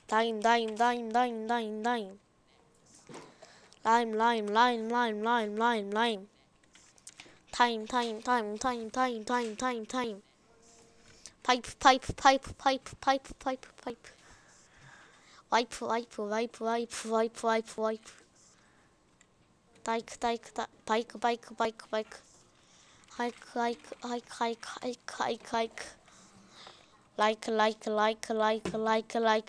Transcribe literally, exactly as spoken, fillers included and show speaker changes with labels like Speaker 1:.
Speaker 1: Dime, dime, dime, dime, dime, dime. Lime, lime, lime, lime, lime, lime, lime. Time, time, time, time, time, time, time, time. Pipe, pipe, pipe, pipe, pipe, pipe, pipe. Wipe, wipe, wipe, wipe, wipe, wipe, wipe. Dike, dike, bike, bike, bike, bike. Hike, hike, hike, hike, hike, hike, hike. Like, like, like, like, like, like.